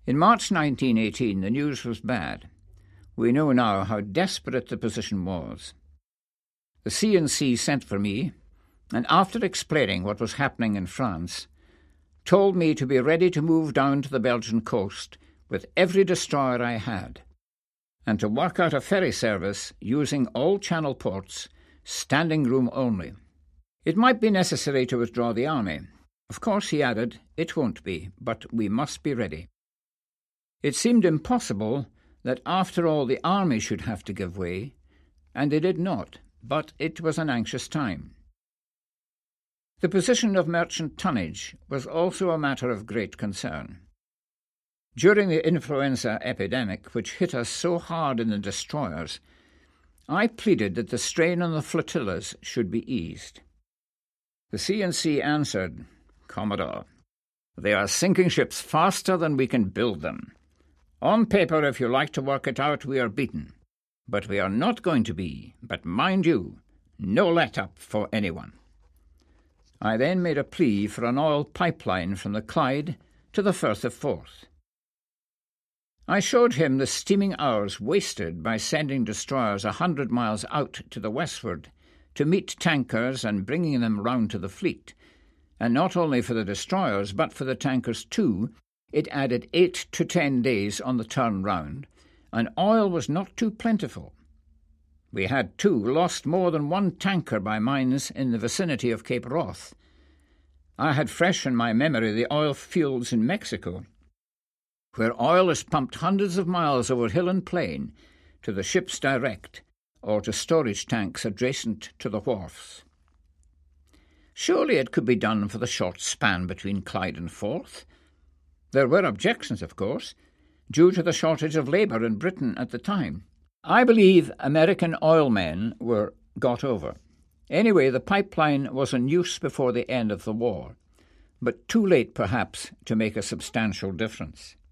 In March 1918, the news was bad. We know now how desperate the position was. The C&C sent for me, and after explaining what was happening in France, told me to be ready to move down to the Belgian coast with every destroyer I had, and to work out a ferry service using all channel ports, standing room only. It might be necessary to withdraw the army. Of course, he added, it won't be, but we must be ready. It seemed impossible that after all the army should have to give way, and it did not, but it was an anxious time. The position of merchant tonnage was also a matter of great concern. During the influenza epidemic, which hit us so hard in the destroyers, I pleaded that the strain on the flotillas should be eased. The C&C answered, "Commodore, they are sinking ships faster than we can build them. On paper, if you like to work it out, we are beaten. But we are not going to be. But mind you, no let-up for anyone." I then made a plea for an oil pipeline from the Clyde to the Firth of Forth. I showed him the steaming hours wasted by sending destroyers 100 miles out to the westward to meet tankers and bringing them round to the fleet, and not only for the destroyers but for the tankers too. It added 8 to 10 days on the turn round, and oil was not too plentiful. We had, too, lost more than one tanker by mines in the vicinity of Cape Wrath. I had fresh in my memory the oil fields in Mexico, where oil is pumped hundreds of miles over hill and plain to the ships direct or to storage tanks adjacent to the wharfs. Surely it could be done for the short span between Clyde and Forth. There were objections, of course, due to the shortage of labour in Britain at the time. I believe American oilmen were got over. Anyway, the pipeline was in use before the end of the war, but too late perhaps to make a substantial difference.